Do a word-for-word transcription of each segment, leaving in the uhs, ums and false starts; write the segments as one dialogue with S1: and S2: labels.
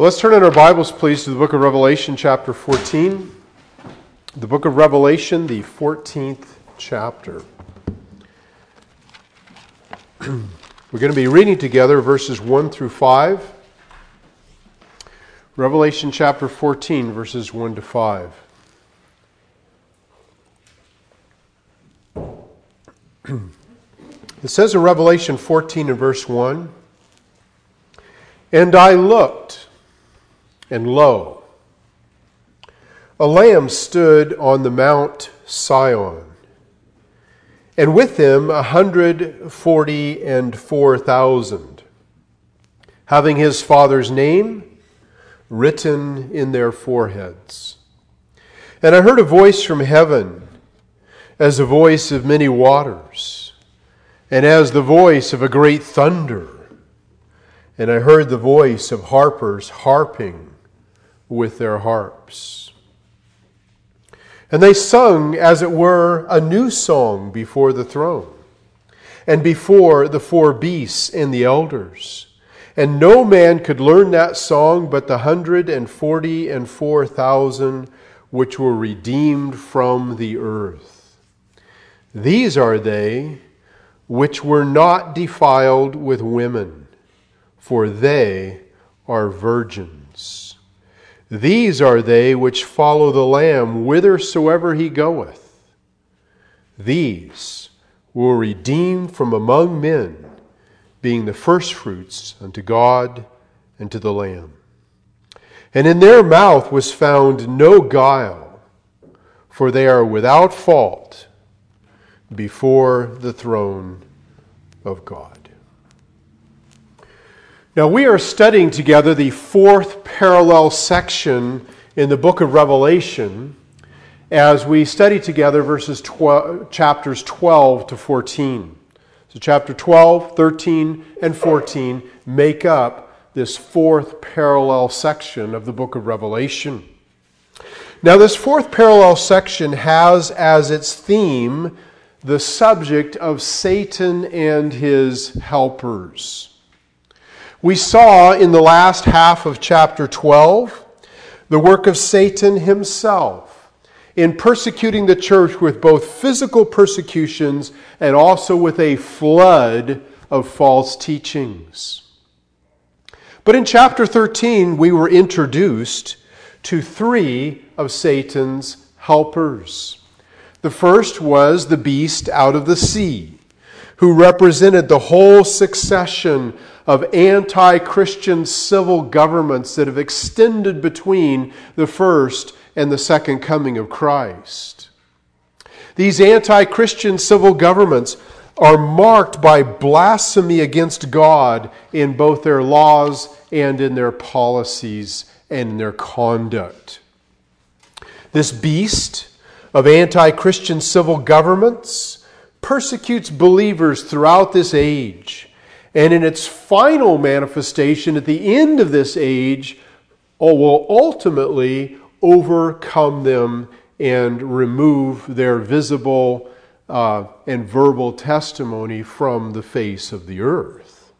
S1: Well, let's turn in our Bibles, please, to the book of Revelation, chapter fourteen. The book of Revelation, the fourteenth chapter. We're going to be reading together verses one through five. Revelation chapter fourteen, verses one to five. It says in Revelation fourteen and verse one, "And I looked, and lo, a Lamb stood on the Mount Sion, and with him a hundred forty and four thousand, having his Father's name written in their foreheads. And I heard a voice from heaven, as the voice of many waters, and as the voice of a great thunder. And I heard the voice of harpers harping with their harps. And they sung, as it were, a new song before the throne, and before the four beasts and the elders. And no man could learn that song but the hundred and forty and four thousand which were redeemed from the earth. These are they which were not defiled with women, for they are virgins. These are they which follow the Lamb whithersoever he goeth. These were redeemed from among men, being the firstfruits unto God and to the Lamb. And in their mouth was found no guile, for they are without fault before the throne of God." Now, we are studying together the fourth parallel section in the book of Revelation as we study together verses twelve, chapters twelve to fourteen. So chapter twelve, thirteen, and fourteen make up this fourth parallel section of the book of Revelation. Now, this fourth parallel section has as its theme the subject of Satan and his helpers. We saw in the last half of chapter twelve the work of Satan himself in persecuting the church with both physical persecutions and also with a flood of false teachings. But in chapter thirteen, we were introduced to three of Satan's helpers. The first was the beast out of the sea, who represented the whole succession of anti-Christian civil governments that have extended between the first and the second coming of Christ. These anti-Christian civil governments are marked by blasphemy against God in both their laws and in their policies and in their conduct. This beast of anti-Christian civil governments persecutes believers throughout this age, and in its final manifestation at the end of this age will ultimately overcome them and remove their visible uh, and verbal testimony from the face of the earth.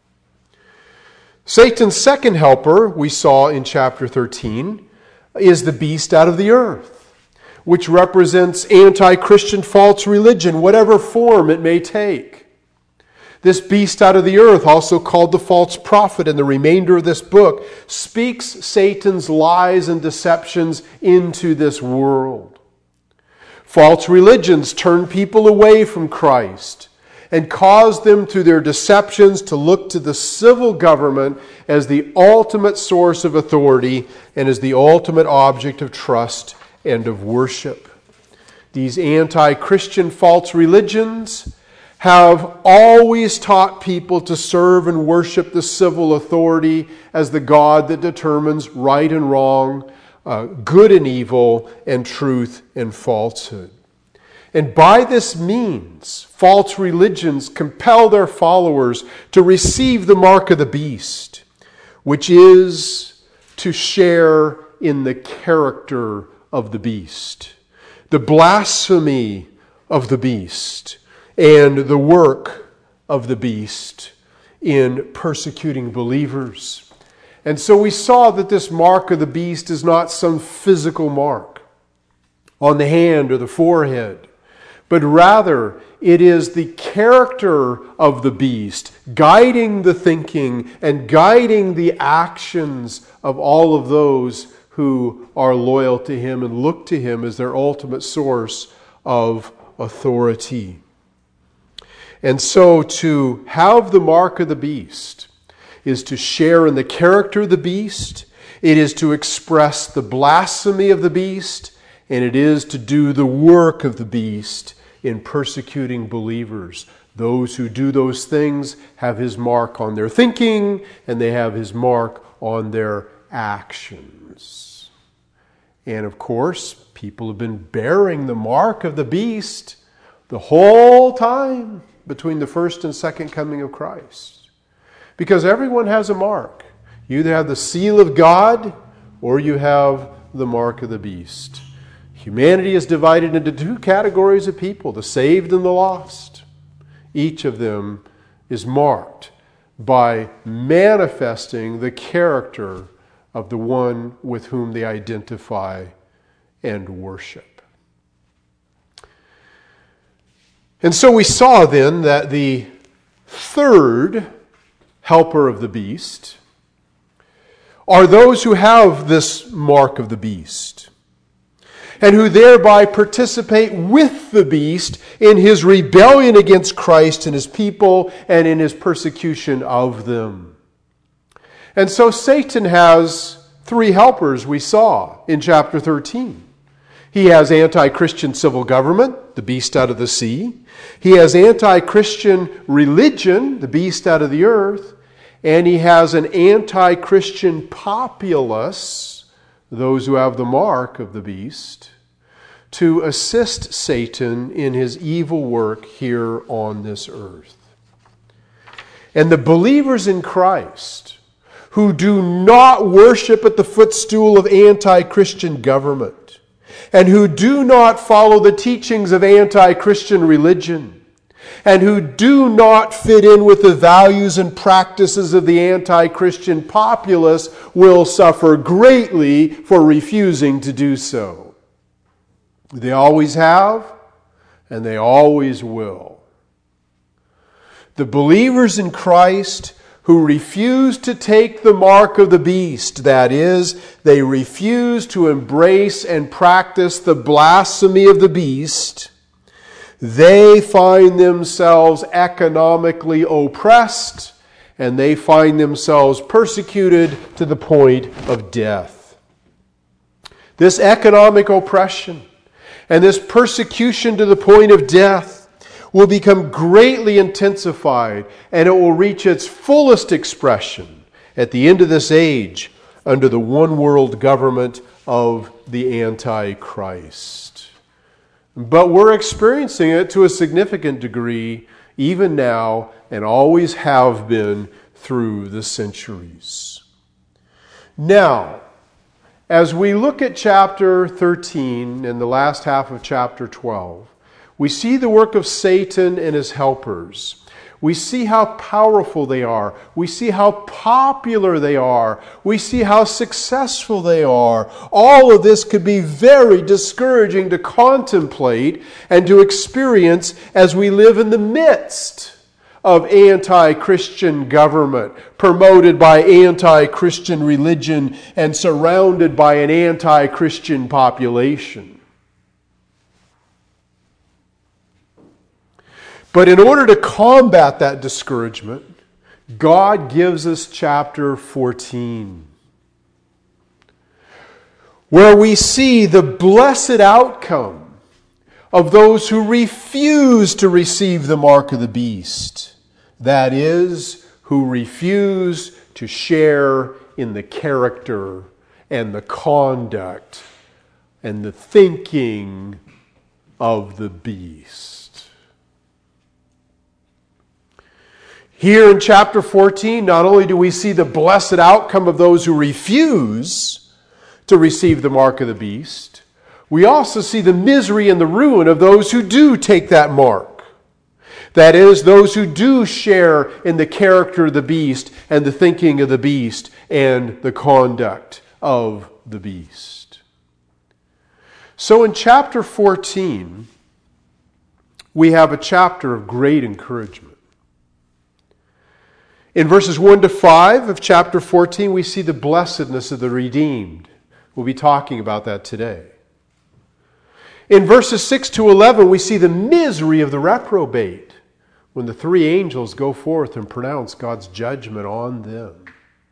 S1: Satan's second helper, we saw in chapter thirteen, is the beast out of the earth, which represents anti-Christian false religion, whatever form it may take. This beast out of the earth, also called the false prophet in the remainder of this book, speaks Satan's lies and deceptions into this world. False religions turn people away from Christ and cause them through their deceptions to look to the civil government as the ultimate source of authority and as the ultimate object of trust and of worship. These anti-Christian false religions have always taught people to serve and worship the civil authority as the God that determines right and wrong, uh, good and evil, and truth and falsehood. And by this means, false religions compel their followers to receive the mark of the beast, which is to share in the character of the beast, the blasphemy of the beast, and the work of the beast in persecuting believers And so we saw that this mark of the beast is not some physical mark on the hand or the forehead, but rather it is the character of the beast guiding the thinking and guiding the actions of all of those who are loyal to him and look to him as their ultimate source of authority. And so to have the mark of the beast is to share in the character of the beast, it is to express the blasphemy of the beast, and it is to do the work of the beast in persecuting believers. Those who do those things have his mark on their thinking, and they have his mark on their actions. And of course, people have been bearing the mark of the beast the whole time between the first and second coming of Christ. Because everyone has a mark. You either have the seal of God or you have the mark of the beast. Humanity is divided into two categories of people, the saved and the lost. Each of them is marked by manifesting the character of the one with whom they identify and worship. And so we saw then that the third helper of the beast are those who have this mark of the beast and who thereby participate with the beast in his rebellion against Christ and his people and in his persecution of them. And so Satan has three helpers we saw in chapter thirteen. He has anti-Christian civil government, the beast out of the sea. He has anti-Christian religion, the beast out of the earth. And he has an anti-Christian populace, those who have the mark of the beast, to assist Satan in his evil work here on this earth. And the believers in Christ who do not worship at the footstool of anti-Christian government, and who do not follow the teachings of anti-Christian religion, and who do not fit in with the values and practices of the anti-Christian populace will suffer greatly for refusing to do so. They always have, and they always will. The believers in Christ who refuse to take the mark of the beast, that is, they refuse to embrace and practice the blasphemy of the beast, they find themselves economically oppressed and they find themselves persecuted to the point of death. This economic oppression and this persecution to the point of death will become greatly intensified, and it will reach its fullest expression at the end of this age under the one world government of the Antichrist. But we're experiencing it to a significant degree even now and always have been through the centuries. Now, as we look at chapter thirteen and the last half of chapter twelve, we see the work of Satan and his helpers. We see how powerful they are. We see how popular they are. We see how successful they are. All of this could be very discouraging to contemplate and to experience as we live in the midst of anti-Christian government, promoted by anti-Christian religion and surrounded by an anti-Christian population. But in order to combat that discouragement, God gives us chapter fourteen, where we see the blessed outcome of those who refuse to receive the mark of the beast. That is, who refuse to share in the character and the conduct and the thinking of the beast. Here in chapter fourteen, not only do we see the blessed outcome of those who refuse to receive the mark of the beast, we also see the misery and the ruin of those who do take that mark. That is, those who do share in the character of the beast and the thinking of the beast and the conduct of the beast. So in chapter fourteen, we have a chapter of great encouragement. In verses one to five of chapter fourteen, we see the blessedness of the redeemed. We'll be talking about that today. In verses six to eleven, we see the misery of the reprobate when the three angels go forth and pronounce God's judgment on them.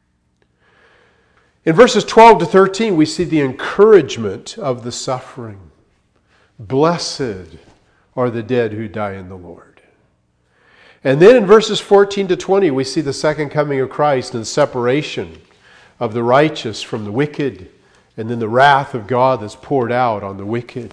S1: In verses twelve to thirteen, we see the encouragement of the suffering. Blessed are the dead who die in the Lord. And then in verses fourteen to twenty, we see the second coming of Christ and the separation of the righteous from the wicked, and then the wrath of God that's poured out on the wicked.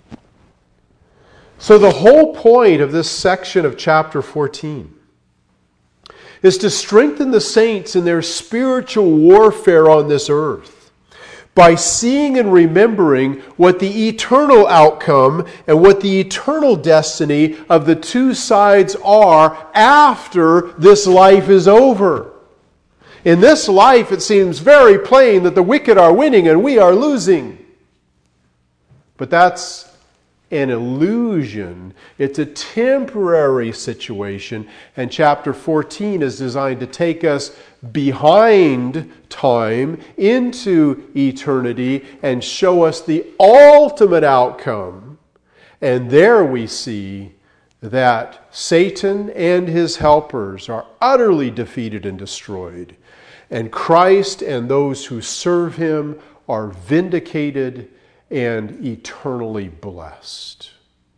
S1: So the whole point of this section of chapter fourteen is to strengthen the saints in their spiritual warfare on this earth by seeing and remembering what the eternal outcome and what the eternal destiny of the two sides are after this life is over. In this life, it seems very plain that the wicked are winning and we are losing. But that's an illusion. It's a temporary situation, and chapter fourteen is designed to take us behind time into eternity and show us the ultimate outcome. And there we see that Satan and his helpers are utterly defeated and destroyed, and Christ and those who serve him are vindicated and eternally blessed.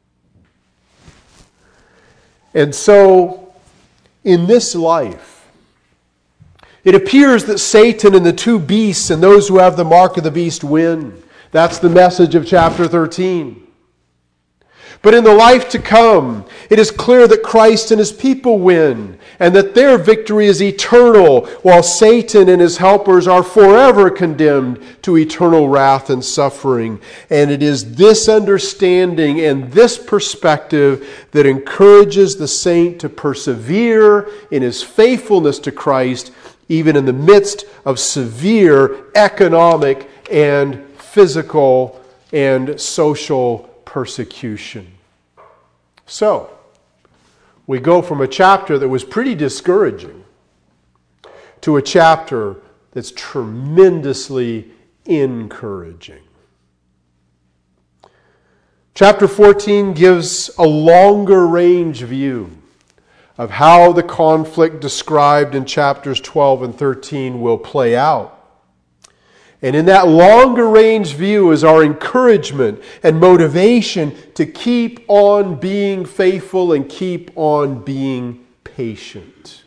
S1: And so, in this life, it appears that Satan and the two beasts and those who have the mark of the beast win. That's the message of chapter thirteen. But in the life to come, it is clear that Christ and his people win, and that their victory is eternal, while Satan and his helpers are forever condemned to eternal wrath and suffering. And it is this understanding and this perspective that encourages the saint to persevere in his faithfulness to Christ, even in the midst of severe economic and physical and social persecution. So, we go from a chapter that was pretty discouraging to a chapter that's tremendously encouraging. Chapter fourteen gives a longer range view of how the conflict described in chapters twelve and thirteen will play out. And in that longer range view is our encouragement and motivation to keep on being faithful and keep on being patient.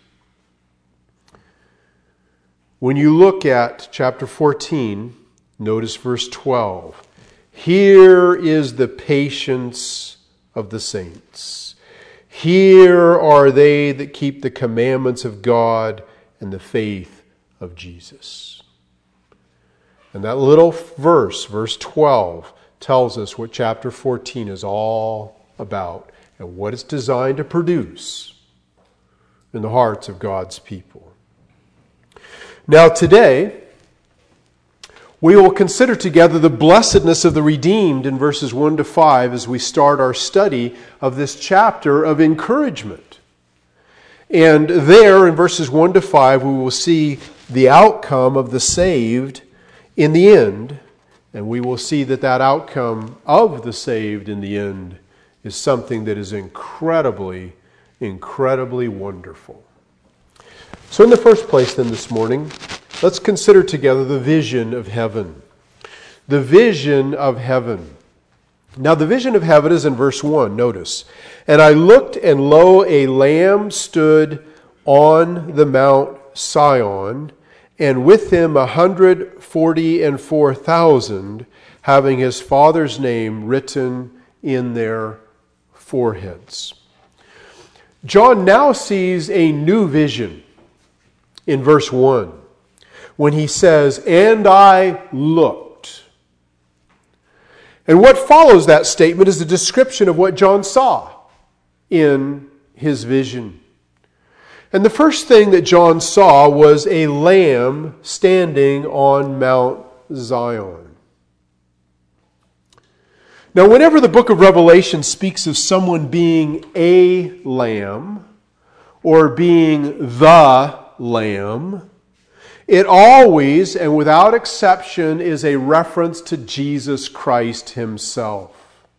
S1: When you look at chapter fourteen, notice verse twelve. Here is the patience of the saints. Here are they that keep the commandments of God and the faith of Jesus. And that little verse, verse twelve, tells us what chapter fourteen is all about and what it's designed to produce in the hearts of God's people. Now today, we will consider together the blessedness of the redeemed in verses one to five as we start our study of this chapter of encouragement. And there, in verses one to five, we will see the outcome of the saved in the end, and we will see that that outcome of the saved in the end is something that is incredibly, incredibly wonderful. So in the first place then this morning, let's consider together the vision of heaven. The vision of heaven. Now the vision of heaven is in verse one, notice. And I looked, and lo, a lamb stood on the Mount Sion, and with him a hundred forty and four thousand, having his Father's name written in their foreheads. John now sees a new vision in verse one, when he says, and I looked. And what follows that statement is a description of what John saw in his vision. And the first thing that John saw was a lamb standing on Mount Zion. Now, whenever the book of Revelation speaks of someone being a lamb or being the lamb, it always and without exception is a reference to Jesus Christ himself.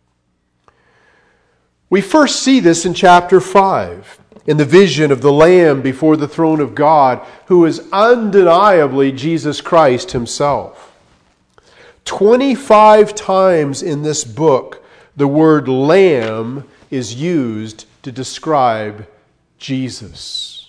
S1: We first see this in chapter five, in the vision of the Lamb before the throne of God, who is undeniably Jesus Christ himself. twenty-five times in this book, the word lamb is used to describe Jesus.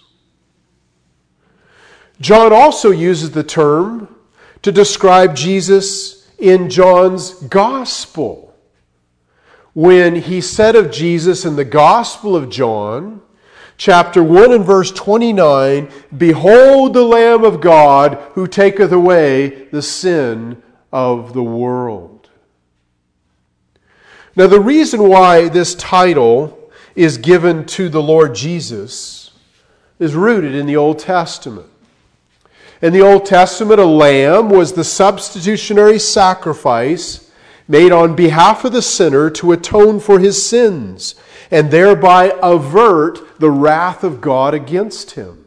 S1: John also uses the term to describe Jesus in John's gospel. When he said of Jesus in the Gospel of John, chapter one and verse twenty-nine, "Behold the Lamb of God who taketh away the sin of the world." Now, the reason why this title is given to the Lord Jesus is rooted in the Old Testament. In the Old Testament, a lamb was the substitutionary sacrifice made on behalf of the sinner to atone for his sins and thereby avert the wrath of God against him.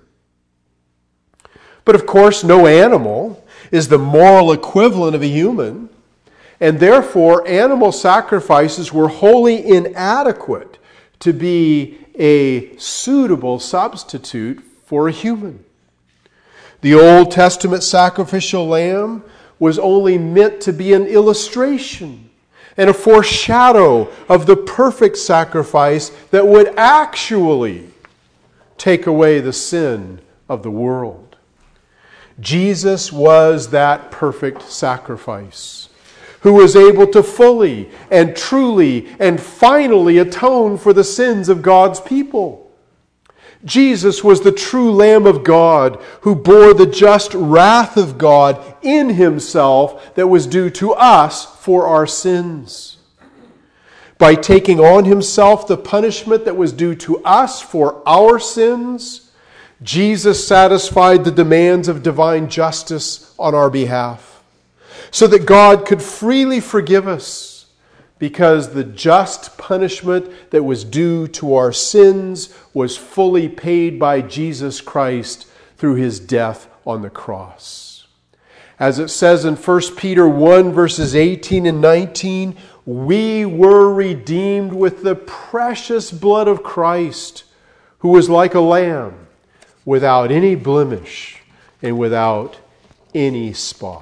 S1: But of course, no animal is the moral equivalent of a human, and therefore animal sacrifices were wholly inadequate to be a suitable substitute for a human. The Old Testament sacrificial lamb was only meant to be an illustration and a foreshadow of the perfect sacrifice that would actually take away the sin of the world. Jesus was that perfect sacrifice who was able to fully and truly and finally atone for the sins of God's people. Jesus was the true Lamb of God who bore the just wrath of God in himself that was due to us for our sins. By taking on himself the punishment that was due to us for our sins, Jesus satisfied the demands of divine justice on our behalf, so that God could freely forgive us, because the just punishment that was due to our sins was fully paid by Jesus Christ through his death on the cross. As it says in First Peter one, verses eighteen and nineteen, "We were redeemed with the precious blood of Christ, who was like a lamb, without any blemish and without any spot."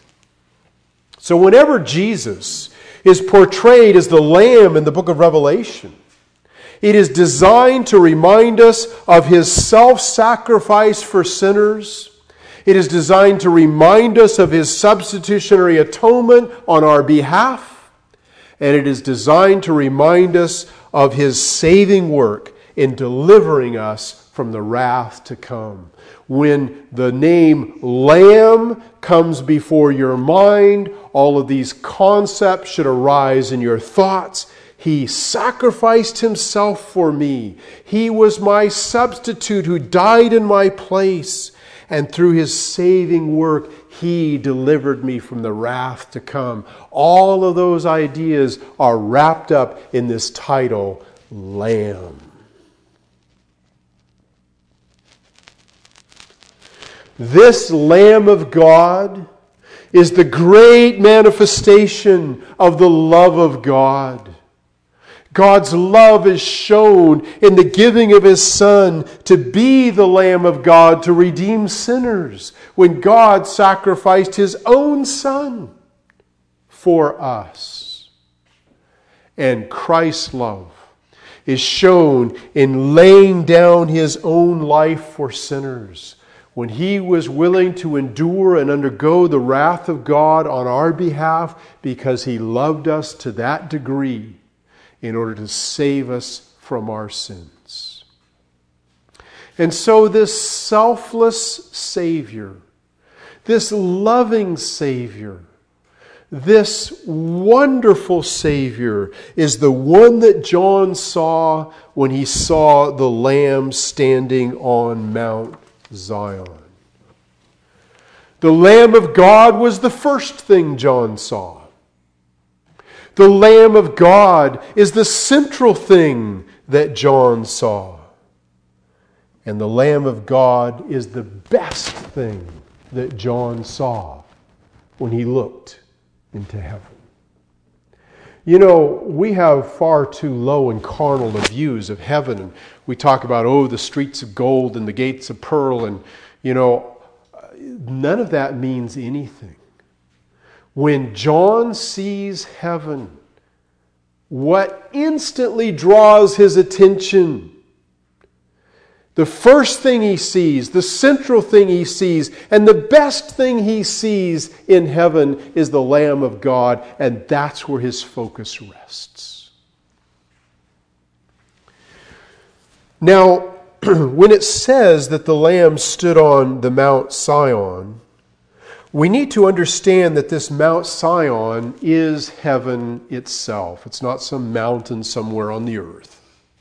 S1: So whenever Jesus is portrayed as the Lamb in the book of Revelation, it is designed to remind us of his self-sacrifice for sinners. It is designed to remind us of his substitutionary atonement on our behalf. And it is designed to remind us of his saving work in delivering us from the wrath to come. When the name Lamb comes before your mind, all of these concepts should arise in your thoughts. He sacrificed himself for me. He was my substitute who died in my place. And through his saving work, he delivered me from the wrath to come. All of those ideas are wrapped up in this title, Lamb. This Lamb of God is the great manifestation of the love of God. God's love is shown in the giving of his Son to be the Lamb of God to redeem sinners, when God sacrificed his own Son for us. And Christ's love is shown in laying down his own life for sinners, when he was willing to endure and undergo the wrath of God on our behalf because he loved us to that degree in order to save us from our sins. And so this selfless Savior, this loving Savior, This wonderful Savior is the one that John saw when he saw the Lamb standing on Mount Zion. The Lamb of God was the first thing John saw. The Lamb of God is the central thing that John saw. And the Lamb of God is the best thing that John saw when he looked into heaven. You know, we have far too low and carnal of views of heaven. And we talk about, oh, the streets of gold and the gates of pearl. And, you know, none of that means anything. When John sees heaven, what instantly draws his attention? The first thing he sees, the central thing he sees, and the best thing he sees in heaven is the Lamb of God, and that's where his focus rests. Now, when it says that the Lamb stood on the Mount Zion, we need to understand that this Mount Zion is heaven itself. It's not some mountain somewhere on the earth.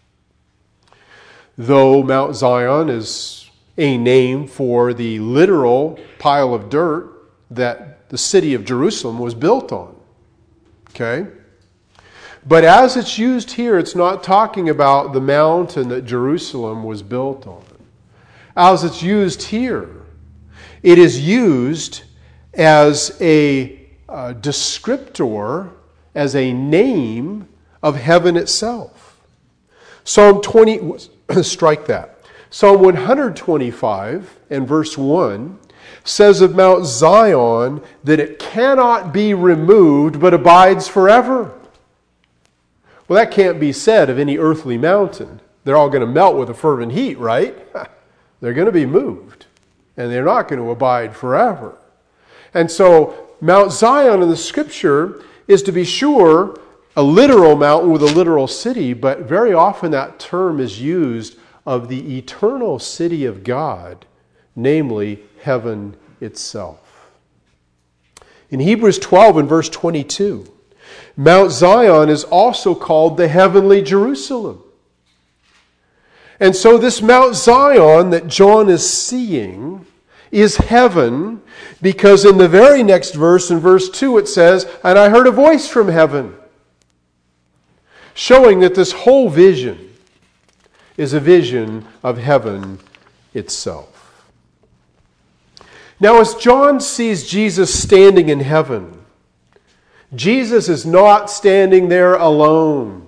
S1: Though Mount Zion is a name for the literal pile of dirt that the city of Jerusalem was built on. Okay? But as it's used here, it's not talking about the mountain that Jerusalem was built on. As it's used here, it is used as a uh, descriptor, as a name of heaven itself. Psalm twenty, strike that. Psalm one twenty-five and verse one says of Mount Zion that it cannot be removed but abides forever. Well, that can't be said of any earthly mountain. They're all going to melt with a fervent heat, right? They're going to be moved, and they're not going to abide forever. And so Mount Zion in the Scripture is, to be sure, a literal mountain with a literal city, but very often that term is used of the eternal city of God, namely heaven itself. In Hebrews twelve and verse twenty-two, Mount Zion is also called the heavenly Jerusalem. And so this Mount Zion that John is seeing is heaven, because in the very next verse, in verse two, it says, "And I heard a voice from heaven," showing that this whole vision is a vision of heaven itself. Now, as John sees Jesus standing in heaven, Jesus is not standing there alone.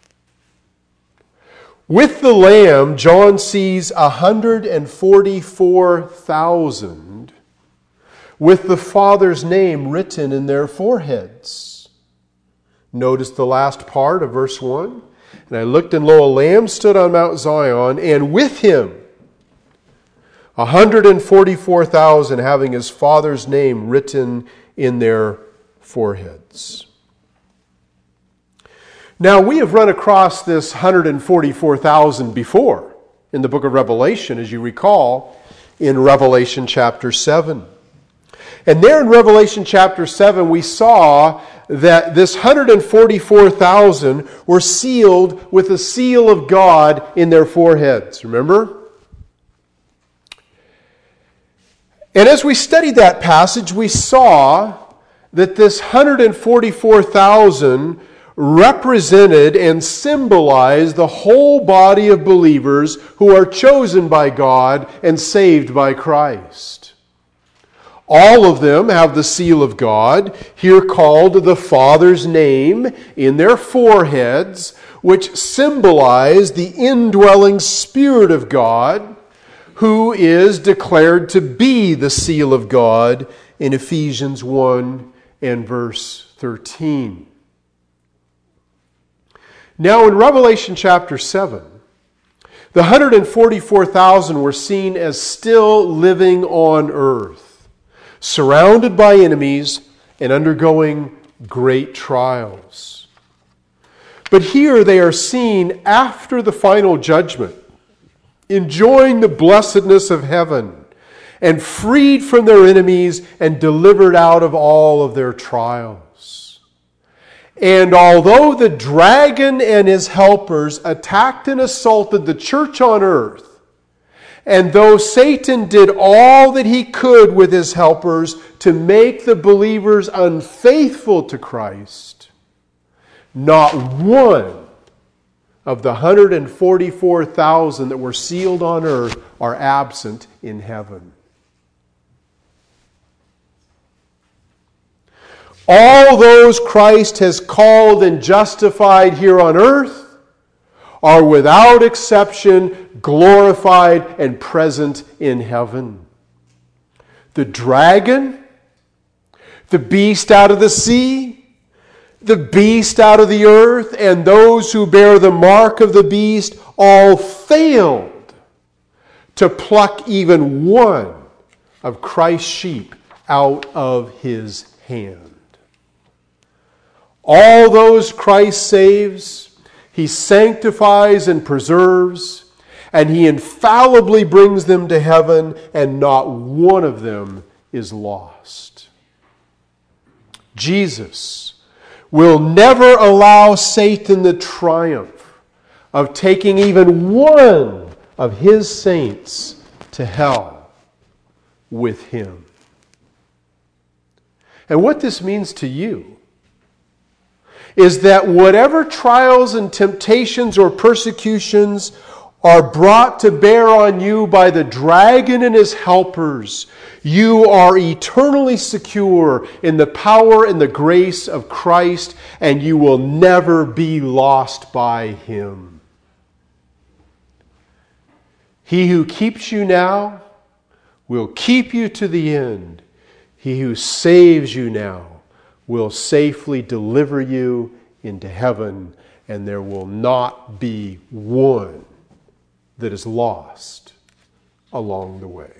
S1: With the Lamb, John sees one hundred forty-four thousand with the Father's name written in their foreheads. Notice the last part of verse one. "And I looked, and lo, a Lamb stood on Mount Zion, and with him one hundred forty-four thousand having his Father's name written in their foreheads." Now, we have run across this one hundred forty-four thousand before in the book of Revelation, as you recall, in Revelation chapter seven. And there in Revelation chapter seven, we saw that this one hundred forty-four thousand were sealed with the seal of God in their foreheads. Remember? And as we studied that passage, we saw that this one hundred forty-four thousand represented and symbolized the whole body of believers who are chosen by God and saved by Christ. All of them have the seal of God, here called the Father's name, in their foreheads, which symbolize the indwelling Spirit of God, who is declared to be the seal of God in Ephesians one and verse thirteen. Now in Revelation chapter seven, the one hundred forty-four thousand were seen as still living on earth, surrounded by enemies and undergoing great trials. But here they are seen after the final judgment, enjoying the blessedness of heaven, and freed from their enemies and delivered out of all of their trials. And although the dragon and his helpers attacked and assaulted the church on earth, and though Satan did all that he could with his helpers to make the believers unfaithful to Christ, not one of the one hundred forty-four thousand that were sealed on earth are absent in heaven. All those Christ has called and justified here on earth are without exception glorified and present in heaven. The dragon, the beast out of the sea, the beast out of the earth, and those who bear the mark of the beast all failed to pluck even one of Christ's sheep out of his hand. All those Christ saves, he sanctifies and preserves, and he infallibly brings them to heaven, and not one of them is lost. Jesus will never allow Satan the triumph of taking even one of his saints to hell with him. And what this means to you is that whatever trials and temptations or persecutions are brought to bear on you by the dragon and his helpers, you are eternally secure in the power and the grace of Christ, and you will never be lost by him. He who keeps you now will keep you to the end. He who saves you now will safely deliver you into heaven, and there will not be one that is lost along the way.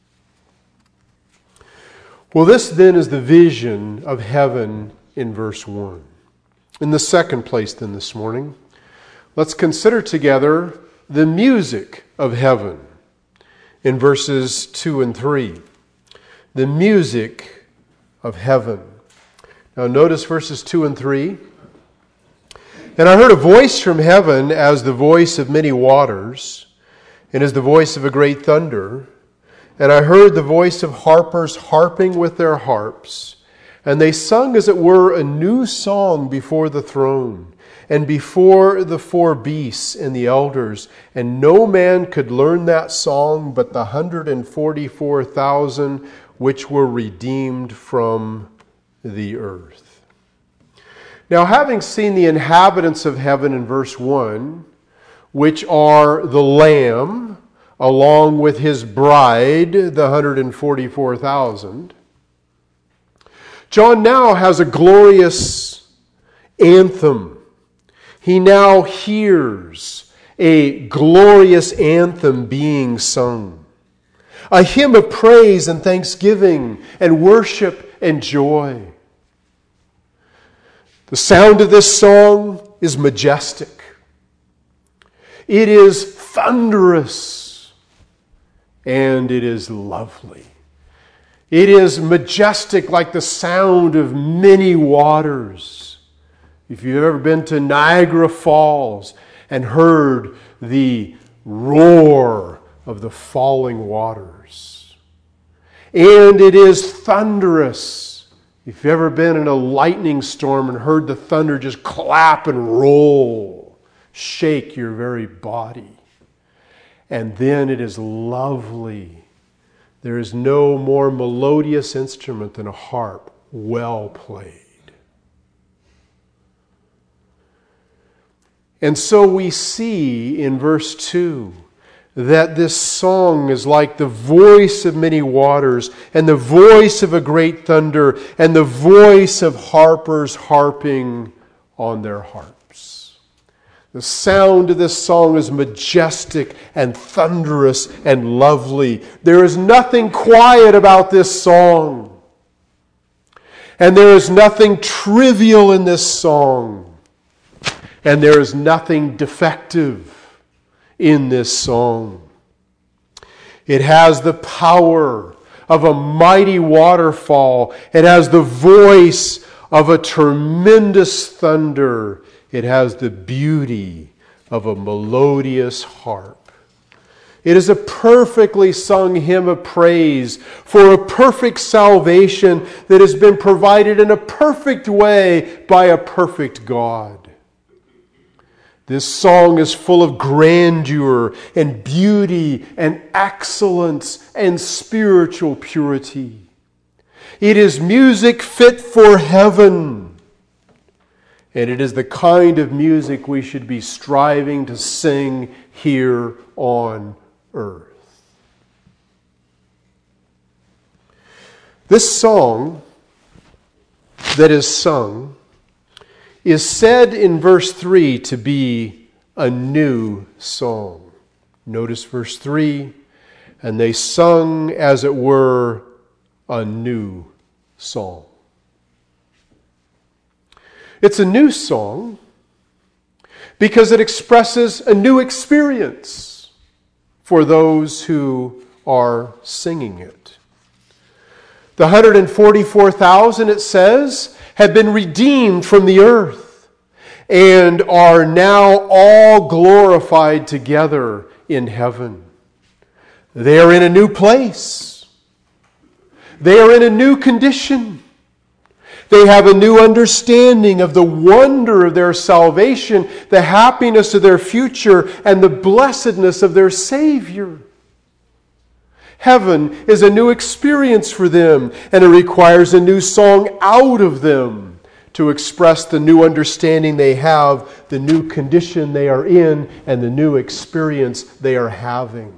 S1: Well, this then is the vision of heaven in verse one. In the second place then this morning, let's consider together the music of heaven in verses two and three. The music of heaven. Now notice verses two and three. And I heard a voice from heaven as the voice of many waters, and as the voice of a great thunder. And I heard the voice of harpers harping with their harps. And they sung as it were a new song before the throne, and before the four beasts and the elders. And no man could learn that song but the one hundred forty-four thousand which were redeemed from the earth. Now, having seen the inhabitants of heaven in verse one, which are the Lamb, along with his bride, the one hundred forty-four thousand, John now has a glorious anthem. He now hears a glorious anthem being sung, a hymn of praise and thanksgiving and worship and joy. The sound of this song is majestic. It is thunderous, and it is lovely. It is majestic like the sound of many waters. If you've ever been to Niagara Falls and heard the roar of the falling waters. And it is thunderous. If you've ever been in a lightning storm and heard the thunder just clap and roll, shake your very body. And then it is lovely. There is no more melodious instrument than a harp well played. And so we see in verse two that this song is like the voice of many waters, and the voice of a great thunder, and the voice of harpers harping on their harps. The sound of this song is majestic and thunderous and lovely. There is nothing quiet about this song. And there is nothing trivial in this song. And there is nothing defective in this song. It has the power of a mighty waterfall. It has the voice of a tremendous thunder. It has the beauty of a melodious harp. It is a perfectly sung hymn of praise for a perfect salvation that has been provided in a perfect way by a perfect God. This song is full of grandeur and beauty and excellence and spiritual purity. It is music fit for heaven. And it is the kind of music we should be striving to sing here on earth. This song that is sung is said in verse three to be a new song. Notice verse three, and they sung as it were a new song. It's a new song because it expresses a new experience for those who are singing it. The one hundred forty-four thousand, it says, have been redeemed from the earth and are now all glorified together in heaven. They are in a new place. They are in a new condition. They have a new understanding of the wonder of their salvation, the happiness of their future, and the blessedness of their Savior. Heaven is a new experience for them, and it requires a new song out of them to express the new understanding they have, the new condition they are in, and the new experience they are having.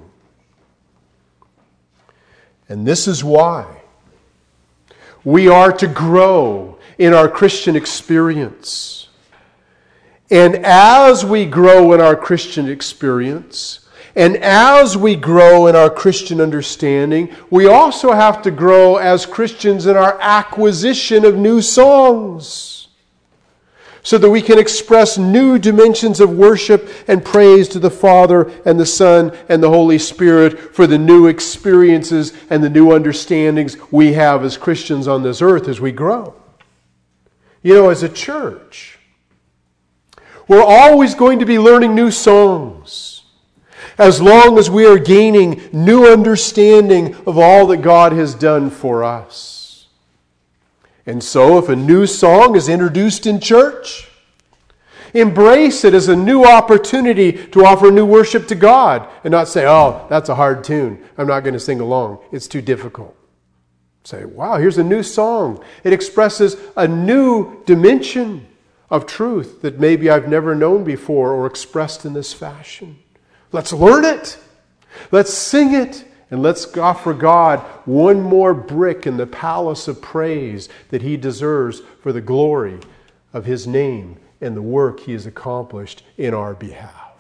S1: And this is why we are to grow in our Christian experience. And as we grow in our Christian experience, and as we grow in our Christian understanding, we also have to grow as Christians in our acquisition of new songs, so that we can express new dimensions of worship and praise to the Father and the Son and the Holy Spirit for the new experiences and the new understandings we have as Christians on this earth as we grow. You know, as a church, we're always going to be learning new songs as long as we are gaining new understanding of all that God has done for us. And so, if a new song is introduced in church, embrace it as a new opportunity to offer new worship to God and not say, oh, that's a hard tune. I'm not going to sing along. It's too difficult. Say, wow, here's a new song. It expresses a new dimension of truth that maybe I've never known before or expressed in this fashion. Let's learn it. Let's sing it. And let's offer God one more brick in the palace of praise that He deserves for the glory of His name and the work He has accomplished in our behalf.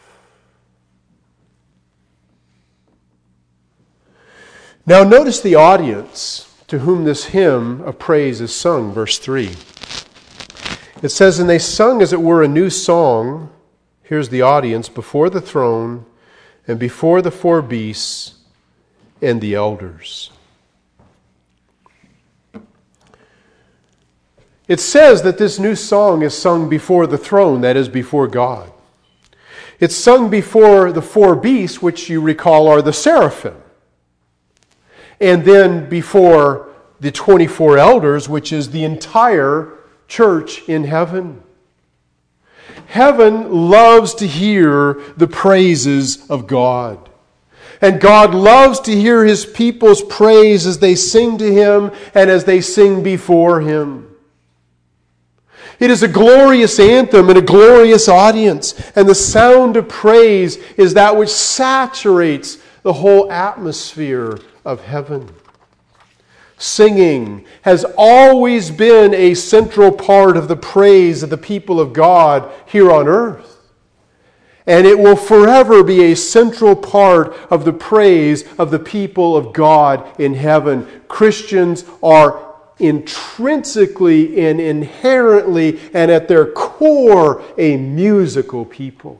S1: Now notice the audience to whom this hymn of praise is sung, verse three. It says, and they sung as it were a new song. Here's the audience, before the throne and before the four beasts and the elders. It says that this new song is sung before the throne, that is, before God. It's sung before the four beasts, which you recall are the seraphim. And then before the twenty-four elders, which is the entire church in heaven. Heaven loves to hear the praises of God. And God loves to hear His people's praise as they sing to Him and as they sing before Him. It is a glorious anthem and a glorious audience. And the sound of praise is that which saturates the whole atmosphere of heaven. Singing has always been a central part of the praise of the people of God here on earth. And it will forever be a central part of the praise of the people of God in heaven. Christians are intrinsically and inherently and at their core a musical people.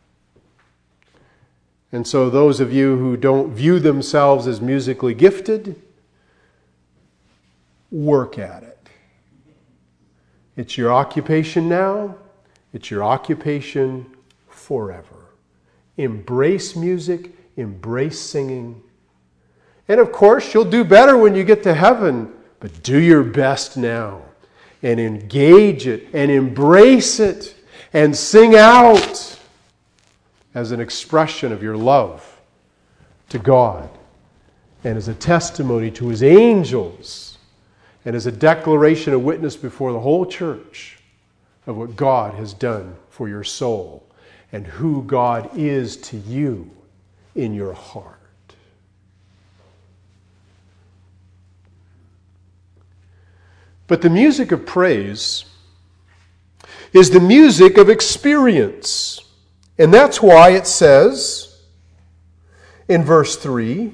S1: And so those of you who don't view themselves as musically gifted, work at it. It's your occupation now. It's your occupation forever. Embrace music. Embrace singing. And of course, you'll do better when you get to heaven. But do your best now. And engage it. And embrace it. And sing out as an expression of your love to God. And as a testimony to His angels. And as a declaration, a witness before the whole church of what God has done for your soul and who God is to you in your heart. But the music of praise is the music of experience. And that's why it says in verse three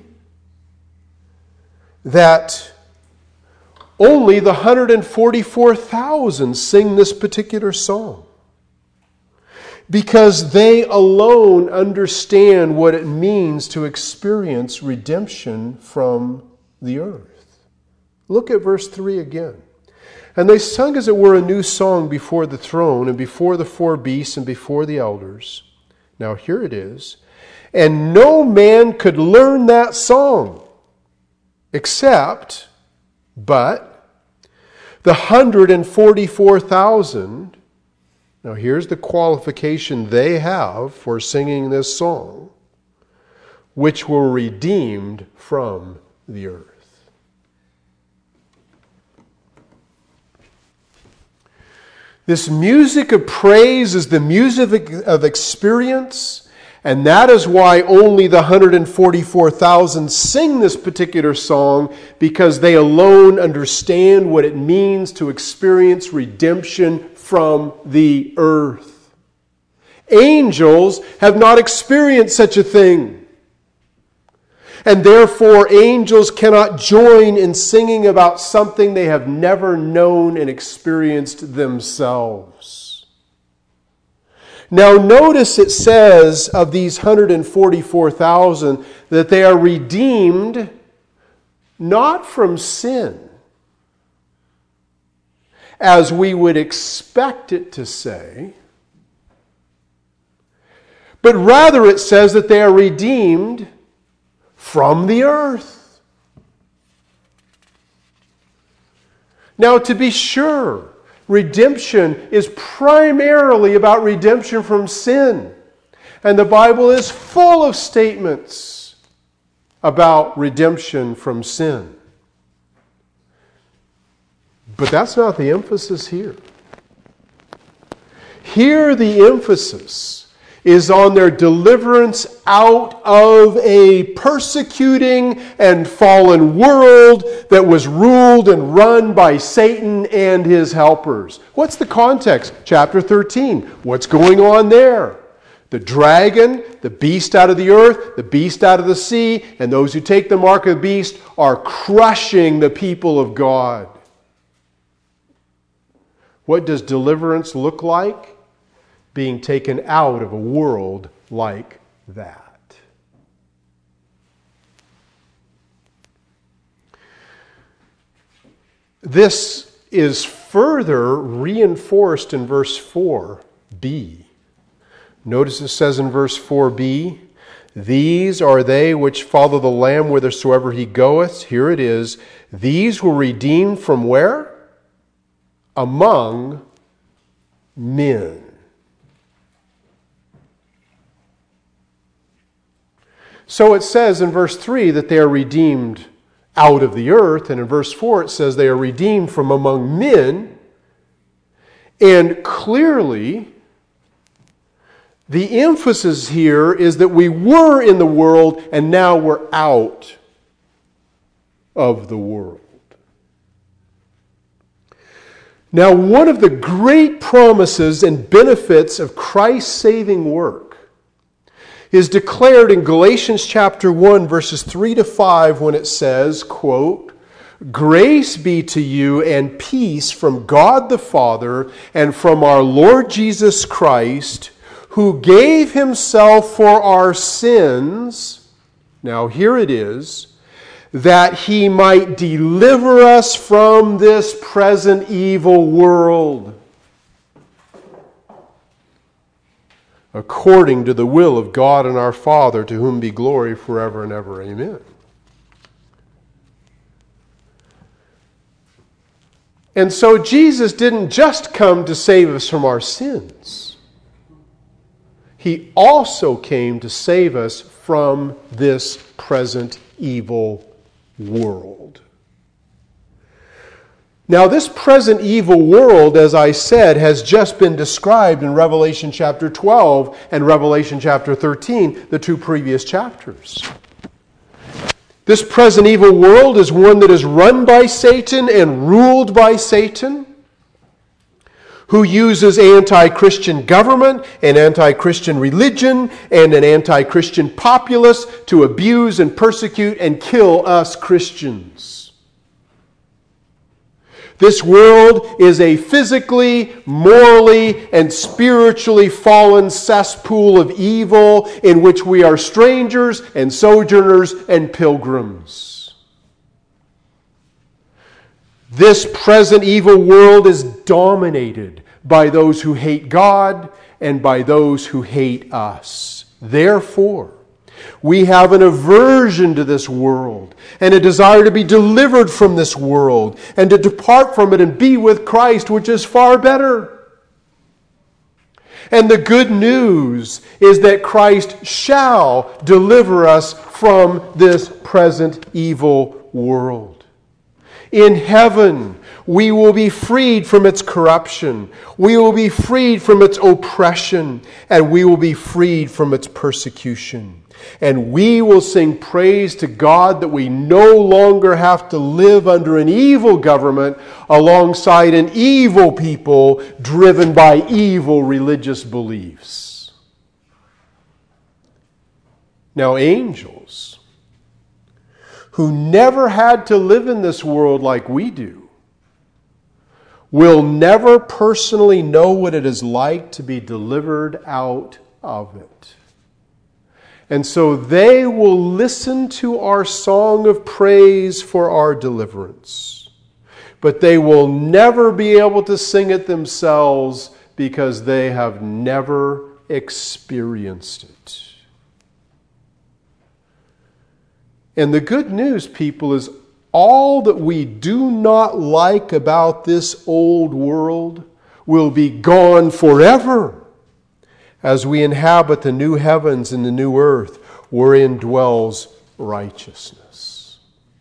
S1: that only the one hundred forty-four thousand sing this particular song. Because they alone understand what it means to experience redemption from the earth. Look at verse three again. And they sung as it were a new song before the throne and before the four beasts and before the elders. Now here it is. And no man could learn that song except, but the one hundred forty-four thousand, now here's the qualification they have for singing this song, which were redeemed from the earth. This music of praise is the music of experience, and that is why only the one hundred forty-four thousand sing this particular song, because they alone understand what it means to experience redemption from the earth. Angels have not experienced such a thing. And therefore, angels cannot join in singing about something they have never known and experienced themselves. Now notice it says of these one hundred forty-four thousand that they are redeemed not from sin, as we would expect it to say, but rather it says that they are redeemed from the earth. Now, to be sure, redemption is primarily about redemption from sin. And the Bible is full of statements about redemption from sin. But that's not the emphasis here. Here the emphasis is on their deliverance out of a persecuting and fallen world that was ruled and run by Satan and his helpers. What's the context? Chapter thirteen. What's going on there? The dragon, the beast out of the earth, the beast out of the sea, and those who take the mark of the beast are crushing the people of God. What does deliverance look like? Being taken out of a world like that. This is further reinforced in verse four b. Notice it says in verse four b, these are they which follow the Lamb whithersoever he goeth. Here it is. These were redeemed from where? Among men. So it says in verse three that they are redeemed out of the earth, and in verse four it says they are redeemed from among men. And clearly, the emphasis here is that we were in the world and now we're out of the world. Now, one of the great promises and benefits of Christ's saving work is declared in Galatians chapter one, verses three to five, when it says, quote, grace be to you and peace from God the Father and from our Lord Jesus Christ, who gave himself for our sins, now here it is, that he might deliver us from this present evil world, according to the will of God and our Father, to whom be glory forever and ever. Amen. And so Jesus didn't just come to save us from our sins. He also came to save us from this present evil world. Now, this present evil world, as I said, has just been described in Revelation chapter twelve and Revelation chapter thirteen, the two previous chapters. This present evil world is one that is run by Satan and ruled by Satan, who uses anti-Christian government and anti-Christian religion and an anti-Christian populace to abuse and persecute and kill us Christians. This world is a physically, morally, and spiritually fallen cesspool of evil in which we are strangers and sojourners and pilgrims. This present evil world is dominated by those who hate God and by those who hate us. Therefore, we have an aversion to this world and a desire to be delivered from this world and to depart from it and be with Christ, which is far better. And the good news is that Christ shall deliver us from this present evil world. In heaven, we will be freed from its corruption. We will be freed from its oppression. And we will be freed from its persecution. And we will sing praise to God that we no longer have to live under an evil government alongside an evil people driven by evil religious beliefs. Now, angels, who never had to live in this world like we do, will never personally know what it is like to be delivered out of it. And so they will listen to our song of praise for our deliverance. But they will never be able to sing it themselves because they have never experienced it. And the good news, people, is all that we do not like about this old world will be gone forever as we inhabit the new heavens and the new earth wherein dwells righteousness.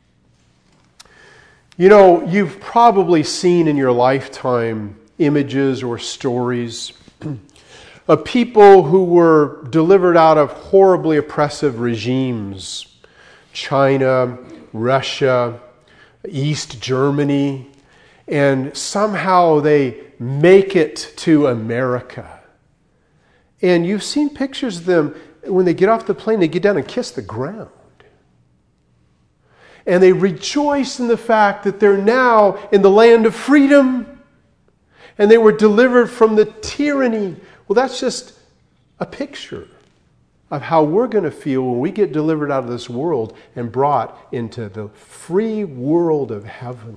S1: You know, you've probably seen in your lifetime images or stories of people who were delivered out of horribly oppressive regimes. China, Russia, East Germany, and somehow they make it to America. And you've seen pictures of them, when they get off the plane, they get down and kiss the ground. And they rejoice in the fact that they're now in the land of freedom. And they were delivered from the tyranny. Well, that's just a picture of how we're going to feel when we get delivered out of this world and brought into the free world of heaven.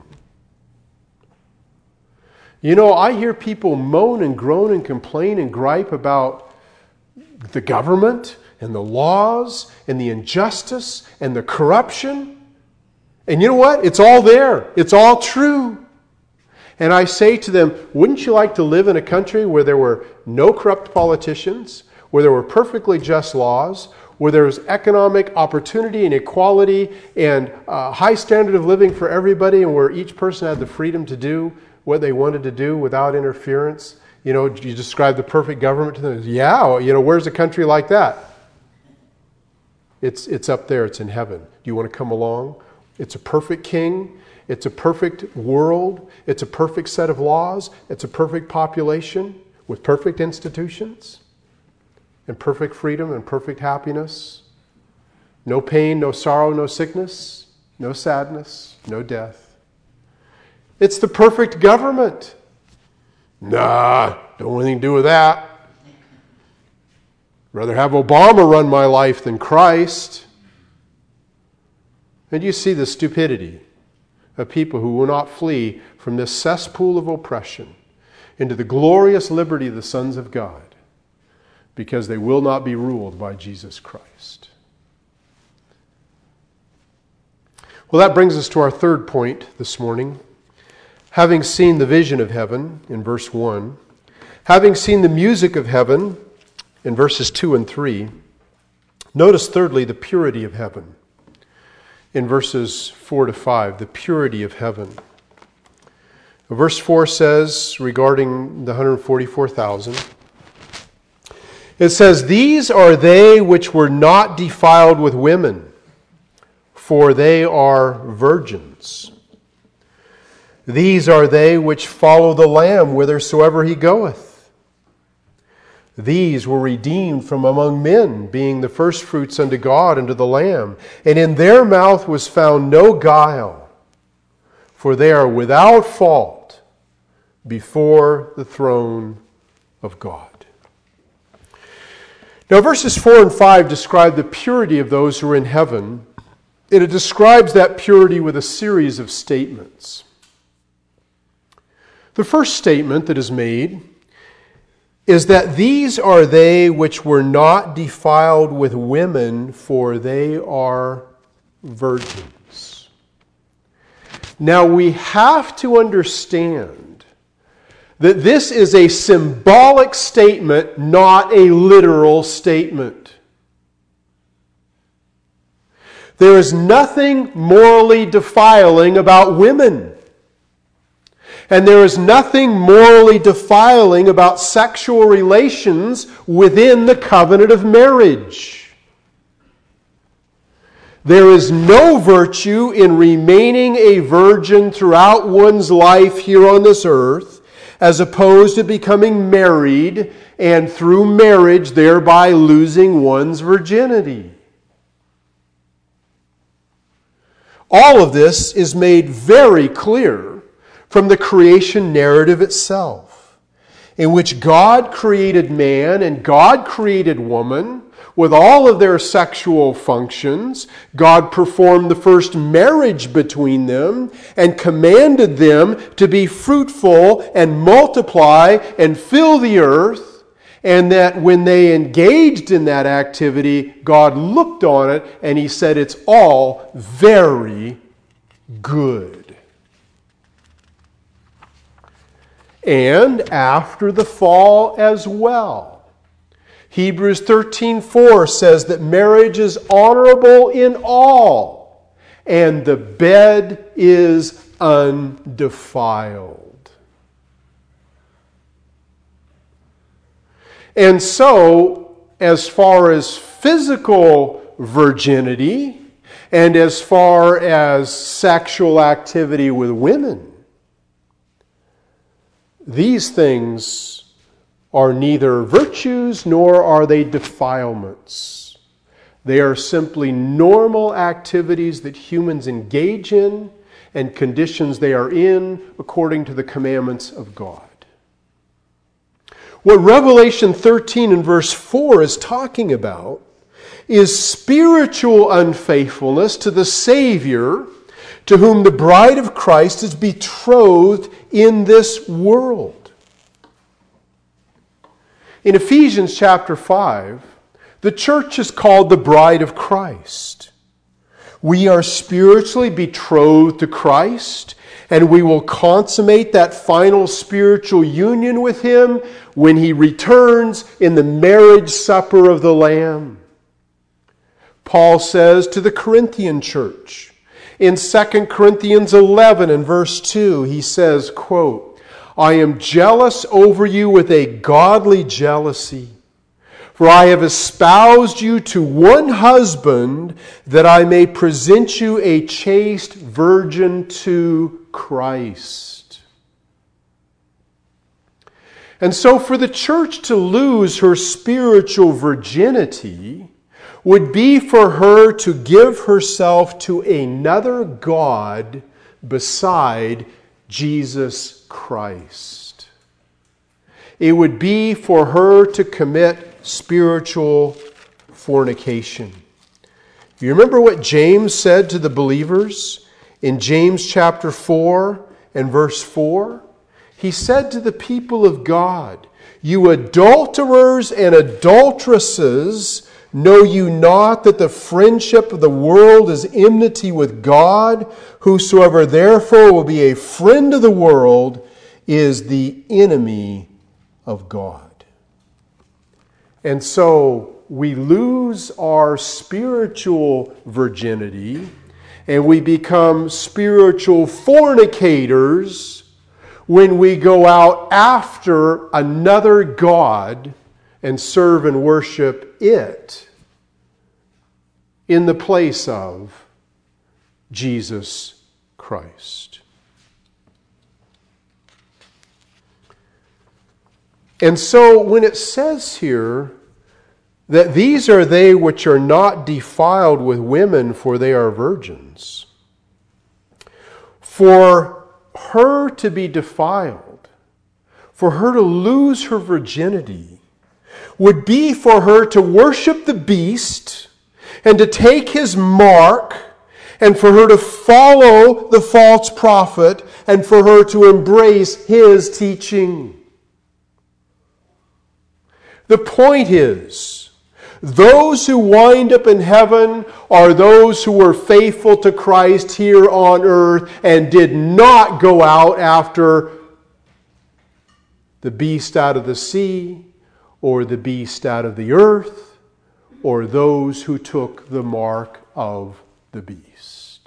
S1: You know, I hear people moan and groan and complain and gripe about the government and the laws and the injustice and the corruption. And you know what? It's all there. It's all true. And I say to them, wouldn't you like to live in a country where there were no corrupt politicians, where there were perfectly just laws, where there was economic opportunity and equality and a high standard of living for everybody, and where each person had the freedom to do what they wanted to do without interference? You know, you describe the perfect government to them. Yeah, you know, where's a country like that? It's, it's up there. It's in heaven. Do you want to come along? It's a perfect king. It's a perfect world. It's a perfect set of laws. It's a perfect population with perfect institutions and perfect freedom and perfect happiness. No pain, no sorrow, no sickness, no sadness, no death. It's the perfect government. Nah, don't want anything to do with that. Rather have Obama run my life than Christ. And you see the stupidity of people who will not flee from this cesspool of oppression into the glorious liberty of the sons of God, because they will not be ruled by Jesus Christ. Well, that brings us to our third point this morning. Having seen the vision of heaven in verse one, having seen the music of heaven in verses two and three, notice thirdly the purity of heaven in verses four to five, the purity of heaven. Verse four says, regarding the one hundred forty-four thousand, it says, "These are they which were not defiled with women, for they are virgins. These are they which follow the Lamb whithersoever he goeth. These were redeemed from among men, being the firstfruits unto God and to the Lamb. And in their mouth was found no guile, for they are without fault before the throne of God." Now, verses four and five describe the purity of those who are in heaven, and it describes that purity with a series of statements. The first statement that is made is that these are they which were not defiled with women, for they are virgins. Now, we have to understand that this is a symbolic statement, not a literal statement. There is nothing morally defiling about women. And there is nothing morally defiling about sexual relations within the covenant of marriage. There is no virtue in remaining a virgin throughout one's life here on this earth, as opposed to becoming married and through marriage thereby losing one's virginity. All of this is made very clear from the creation narrative itself, in which God created man and God created woman with all of their sexual functions. God performed the first marriage between them and commanded them to be fruitful and multiply and fill the earth, and that when they engaged in that activity, God looked on it and He said, "It's all very good." And after the fall as well. Hebrews thirteen four says that marriage is honorable in all, and the bed is undefiled. And so, as far as physical virginity, and as far as sexual activity with women, these things are neither virtues nor are they defilements. They are simply normal activities that humans engage in and conditions they are in according to the commandments of God. What Revelation thirteen and verse four is talking about is spiritual unfaithfulness to the Savior, to whom the bride of Christ is betrothed in this world. In Ephesians chapter five, the church is called the bride of Christ. We are spiritually betrothed to Christ, and we will consummate that final spiritual union with Him when He returns in the marriage supper of the Lamb. Paul says to the Corinthian church, in Second Corinthians eleven and verse two, he says, quote, "I am jealous over you with a godly jealousy, for I have espoused you to one husband, that I may present you a chaste virgin to Christ." And so for the church to lose her spiritual virginity would be for her to give herself to another God beside Jesus Christ. It would be for her to commit spiritual fornication. You remember what James said to the believers in James chapter four and verse four? He said to the people of God, "You adulterers and adulteresses, know you not that the friendship of the world is enmity with God? Whosoever therefore will be a friend of the world is the enemy of God." And so we lose our spiritual virginity and we become spiritual fornicators when we go out after another god and serve and worship it in the place of Jesus Christ. And so when it says here that these are they which are not defiled with women, for they are virgins, for her to be defiled, for her to lose her virginity, would be for her to worship the beast and to take his mark, and for her to follow the false prophet, and for her to embrace his teaching. The point is, those who wind up in heaven are those who were faithful to Christ here on earth and did not go out after the beast out of the sea, or the beast out of the earth, or those who took the mark of the beast.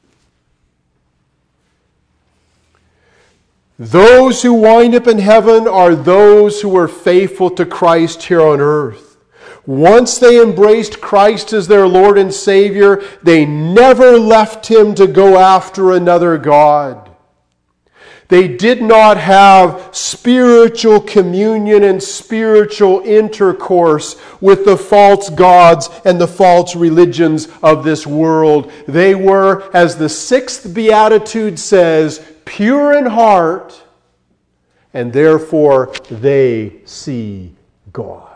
S1: Those who wind up in heaven are those who were faithful to Christ here on earth. Once they embraced Christ as their Lord and Savior, they never left Him to go after another god. They did not have spiritual communion and spiritual intercourse with the false gods and the false religions of this world. They were, as the sixth beatitude says, pure in heart, and therefore they see God.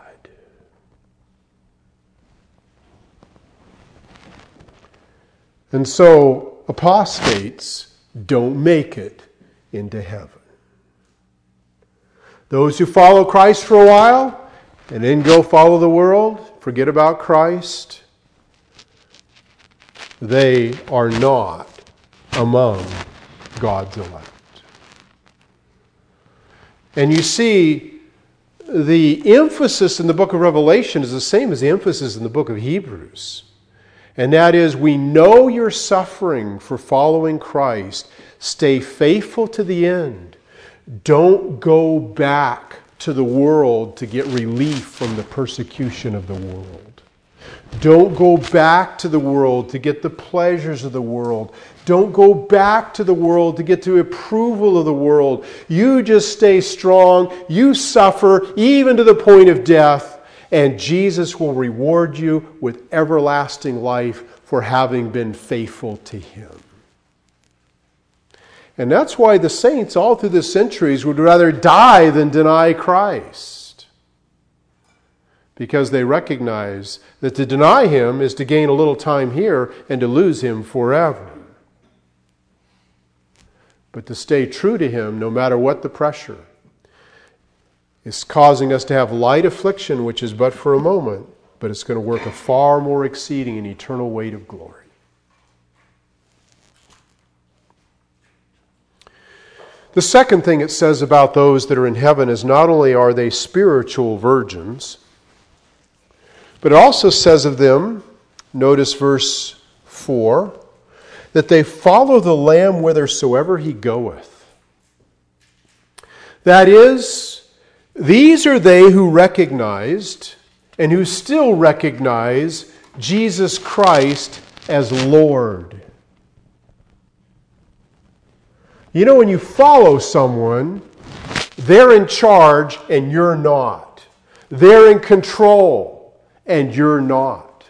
S1: And so apostates don't make it into heaven. Those who follow Christ for a while and then go follow the world, forget about Christ, they are not among God's elect. And you see, the emphasis in the book of Revelation is the same as the emphasis in the book of Hebrews. And that is, we know you're suffering for following Christ. Stay faithful to the end. Don't go back to the world to get relief from the persecution of the world. Don't go back to the world to get the pleasures of the world. Don't go back to the world to get the approval of the world. You just stay strong. You suffer even to the point of death. And Jesus will reward you with everlasting life for having been faithful to Him. And that's why the saints all through the centuries would rather die than deny Christ. Because they recognize that to deny Him is to gain a little time here and to lose Him forever. But to stay true to Him, no matter what the pressure, is causing us to have light affliction, which is but for a moment, but it's going to work a far more exceeding and eternal weight of glory. The second thing it says about those that are in heaven is not only are they spiritual virgins, but it also says of them, notice verse four, that they follow the Lamb whithersoever He goeth. That is, these are they who recognized and who still recognize Jesus Christ as Lord. You know, when you follow someone, they're in charge and you're not. They're in control and you're not.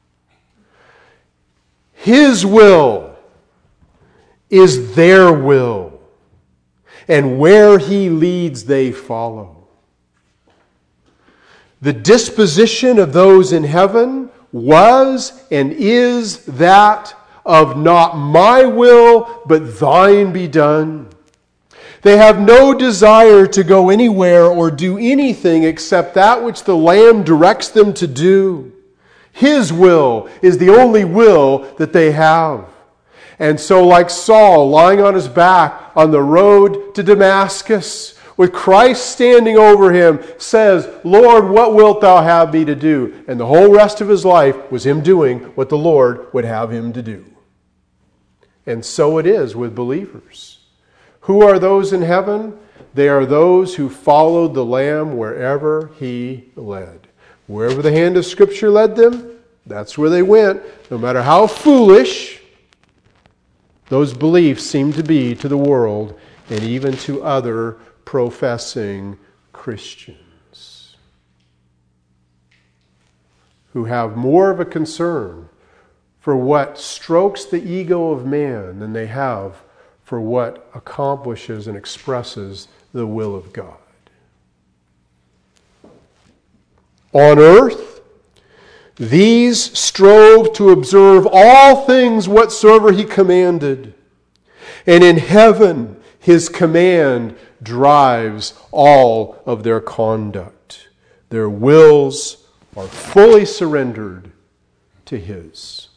S1: His will is their will, and where He leads, they follow. The disposition of those in heaven was and is that of not my will, but thine be done. They have no desire to go anywhere or do anything except that which the Lamb directs them to do. His will is the only will that they have. And so, like Saul lying on his back on the road to Damascus, with Christ standing over him, says, Lord, what wilt thou have me to do? And the whole rest of his life was him doing what the Lord would have him to do. And so it is with believers. Who are those in heaven? They are those who followed the Lamb wherever he led. Wherever the hand of Scripture led them, that's where they went. No matter how foolish those beliefs seem to be to the world and even to other professing Christians who have more of a concern for what strokes the ego of man than they have for what accomplishes and expresses the will of God. On earth, these strove to observe all things whatsoever he commanded. And in heaven, his command drives all of their conduct. Their wills are fully surrendered to his.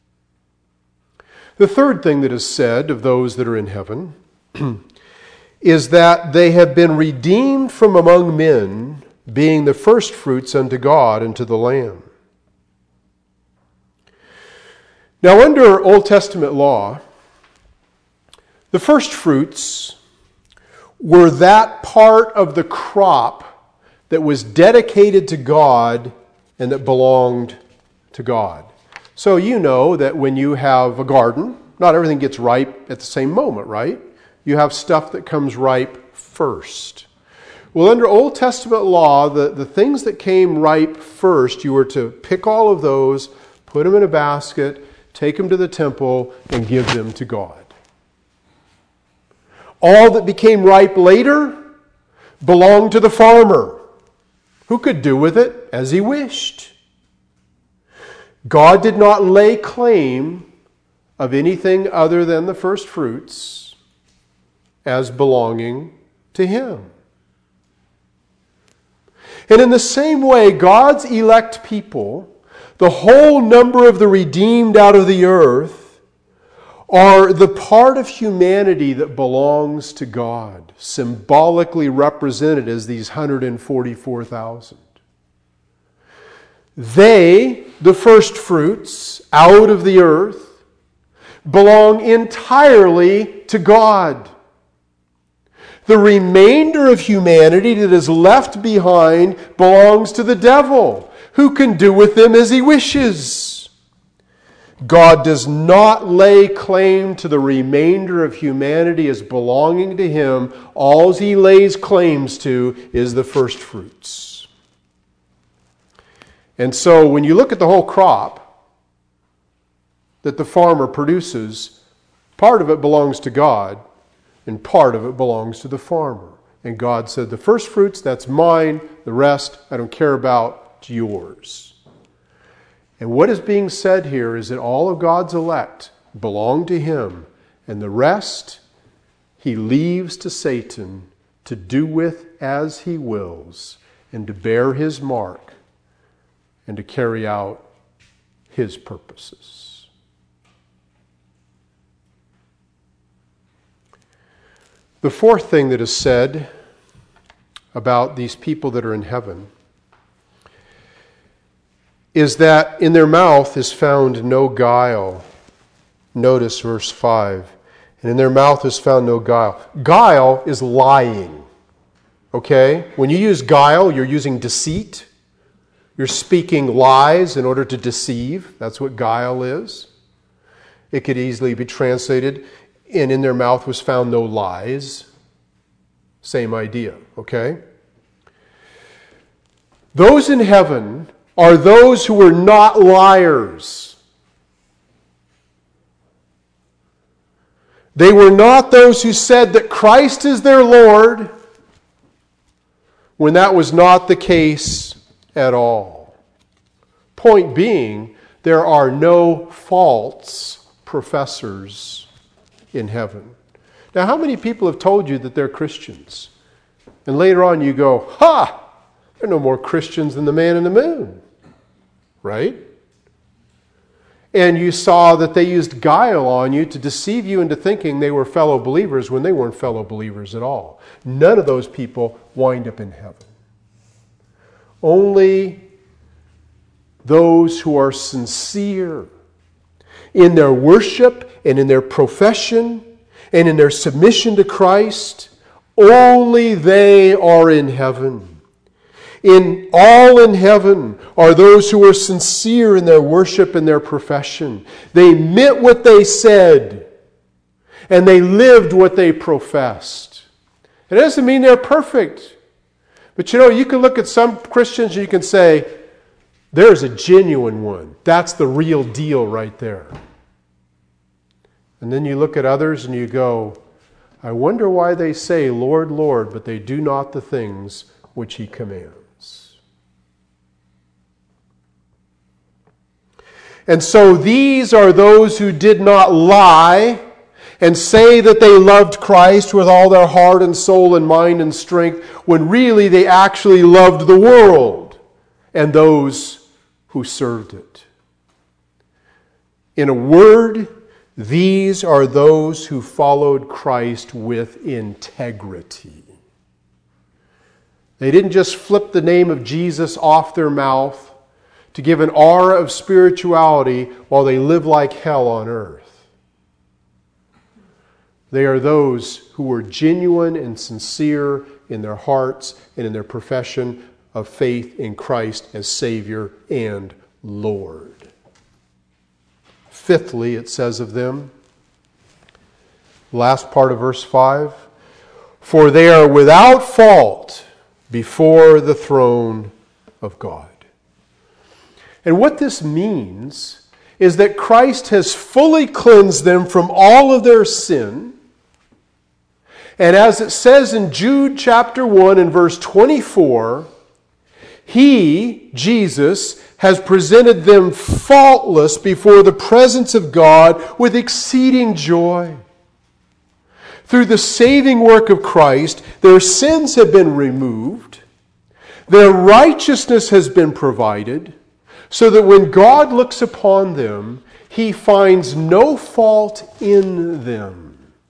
S1: The third thing that is said of those that are in heaven is that they have been redeemed from among men, being the firstfruits unto God and to the Lamb. Now, under Old Testament law, the firstfruits were that part of the crop that was dedicated to God and that belonged to God. So you know that when you have a garden, not everything gets ripe at the same moment, right? You have stuff that comes ripe first. Well, under Old Testament law, the, the things that came ripe first, you were to pick all of those, put them in a basket, take them to the temple, and give them to God. All that became ripe later belonged to the farmer, who could do with it as he wished. God did not lay claim of anything other than the first fruits as belonging to him. And in the same way, God's elect people, the whole number of the redeemed out of the earth, are the part of humanity that belongs to God, symbolically represented as these one hundred forty-four thousand. They, the first fruits out of the earth, belong entirely to God. The remainder of humanity that is left behind belongs to the devil, who can do with them as he wishes. God does not lay claim to the remainder of humanity as belonging to him. All he lays claims to is the first fruits. And so when you look at the whole crop that the farmer produces, part of it belongs to God and part of it belongs to the farmer. And God said, the first fruits, that's mine. The rest, I don't care about. It's yours. And what is being said here is that all of God's elect belong to him, and the rest he leaves to Satan to do with as he wills and to bear his mark and to carry out his purposes. The fourth thing that is said about these people that are in heaven is that in their mouth is found no guile. Notice verse five. And in their mouth is found no guile. Guile is lying. Okay? When you use guile, you're using deceit. You're speaking lies in order to deceive. That's what guile is. It could easily be translated, and in their mouth was found no lies. Same idea, okay? Those in heaven are those who are not liars. They were not those who said that Christ is their Lord when that was not the case at all. Point being, there are no false professors in heaven. Now, how many people have told you that they're Christians? And later on you go, ha! There are no more Christians than the man in the moon. Right? And you saw that they used guile on you to deceive you into thinking they were fellow believers when they weren't fellow believers at all. None of those people wind up in heaven. Only those who are sincere in their worship and in their profession and in their submission to Christ, only they are in heaven. In all in heaven are those who are sincere in their worship and their profession. They meant what they said, and they lived what they professed. It doesn't mean they're perfect. But you know, you can look at some Christians and you can say, there's a genuine one. That's the real deal right there. And then you look at others and you go, I wonder why they say, Lord, Lord, but they do not the things which He commands. And so these are those who did not lie and say that they loved Christ with all their heart and soul and mind and strength, when really they actually loved the world and those who served it. In a word, these are those who followed Christ with integrity. They didn't just flip the name of Jesus off their mouth to give an aura of spirituality while they live like hell on earth. They are those who were genuine and sincere in their hearts and in their profession of faith in Christ as Savior and Lord. Fifthly, it says of them, last part of verse five, for they are without fault before the throne of God. And what this means is that Christ has fully cleansed them from all of their sin. And as it says in Jude chapter one and verse twenty-four, He, Jesus, has presented them faultless before the presence of God with exceeding joy. Through the saving work of Christ, their sins have been removed, their righteousness has been provided, so that when God looks upon them, He finds no fault in them.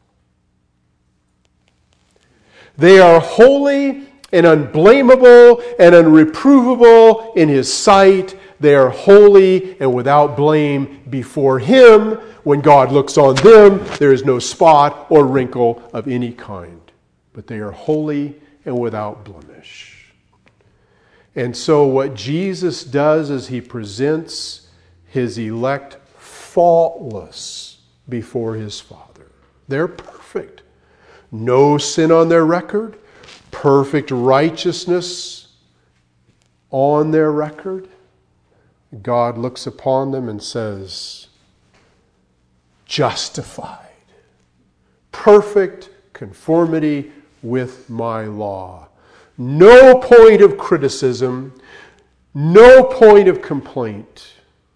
S1: They are holy and unblameable and unreprovable in His sight. They are holy and without blame before Him. When God looks on them, there is no spot or wrinkle of any kind. But they are holy and without blemish. And so what Jesus does is He presents His elect faultless before His Father. They're perfect. No sin on their record. Perfect righteousness on their record. God looks upon them and says, justified. Perfect conformity with my law. No point of criticism. No point of complaint.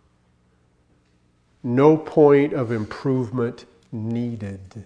S1: No point of improvement needed.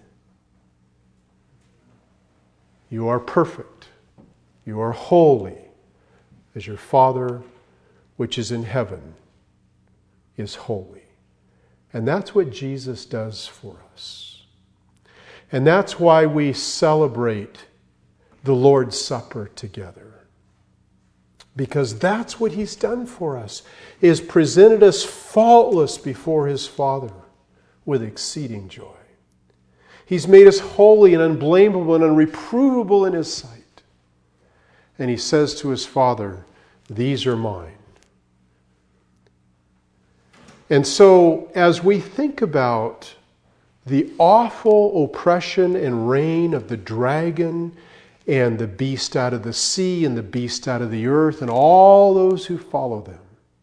S1: You are perfect. You are holy, as your Father which is in heaven is holy. And that's what Jesus does for us. And that's why we celebrate the Lord's Supper together. Because that's what He's done for us, is presented us faultless before His Father with exceeding joy. He's made us holy and unblameable and unreprovable in His sight. And He says to His Father, these are mine. And so, as we think about the awful oppression and reign of the dragon and the beast out of the sea and the beast out of the earth and all those who follow them,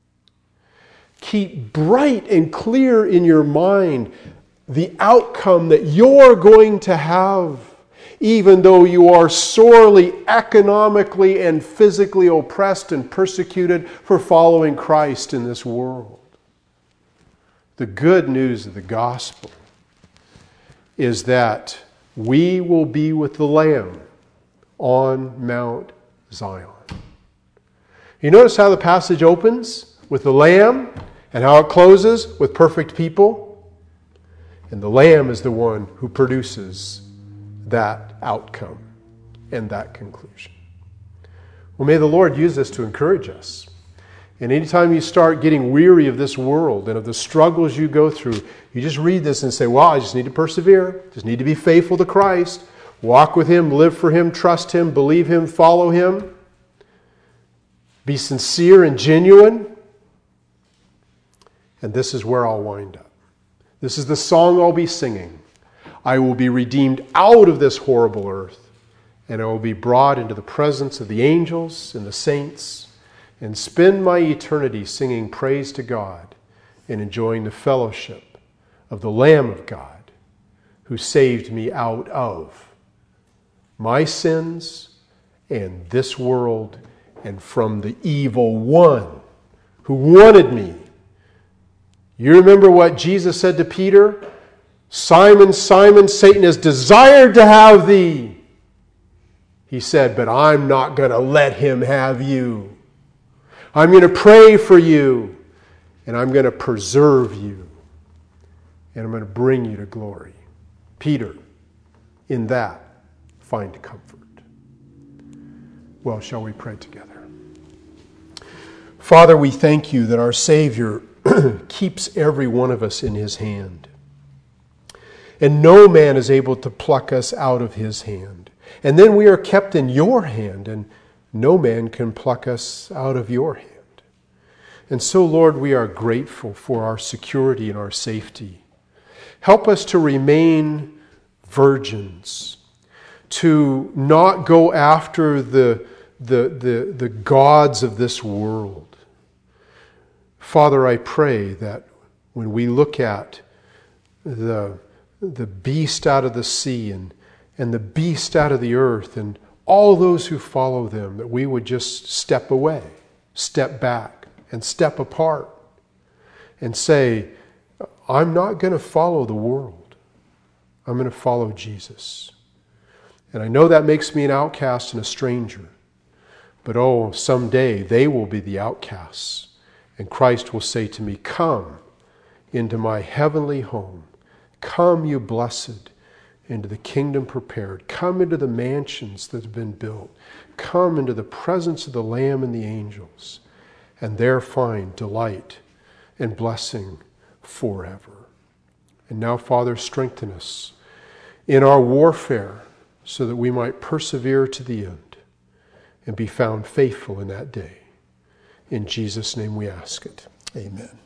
S1: keep bright and clear in your mind the outcome that you're going to have even though you are sorely economically and physically oppressed and persecuted for following Christ in this world. The good news of the gospel is that we will be with the Lamb on Mount Zion. You notice how the passage opens with the Lamb and how it closes with perfect people? And the Lamb is the one who produces that outcome and that conclusion. Well, may the Lord use this to encourage us. And anytime you start getting weary of this world and of the struggles you go through, you just read this and say, well, I just need to persevere. Just need to be faithful to Christ. Walk with Him, live for Him, trust Him, believe Him, follow Him. Be sincere and genuine. And this is where I'll wind up. This is the song I'll be singing. I will be redeemed out of this horrible earth, and I will be brought into the presence of the angels and the saints, and spend my eternity singing praise to God and enjoying the fellowship of the Lamb of God who saved me out of my sins and this world and from the evil one who wanted me. You remember what Jesus said to Peter? Simon, Simon, Satan has desired to have thee. He said, but I'm not going to let him have you. I'm going to pray for you, and I'm going to preserve you, and I'm going to bring you to glory. Peter, in that, find comfort. Well, shall we pray together? Father, we thank you that our Savior keeps every one of us in His hand. And no man is able to pluck us out of His hand. And then we are kept in your hand, and no man can pluck us out of your hand. And so, Lord, we are grateful for our security and our safety. Help us to remain virgins, to not go after the, the, the, the gods of this world. Father, I pray that when we look at the, the beast out of the sea and, and the beast out of the earth and all those who follow them, that we would just step away, step back, and step apart and say, I'm not going to follow the world. I'm going to follow Jesus. And I know that makes me an outcast and a stranger. But oh, someday they will be the outcasts. And Christ will say to me, come into my heavenly home. Come, you blessed, into the kingdom prepared. Come into the mansions that have been built. Come into the presence of the Lamb and the angels, and there find delight and blessing forever. And now, Father, strengthen us in our warfare so that we might persevere to the end and be found faithful in that day. In Jesus' name we ask it. Amen.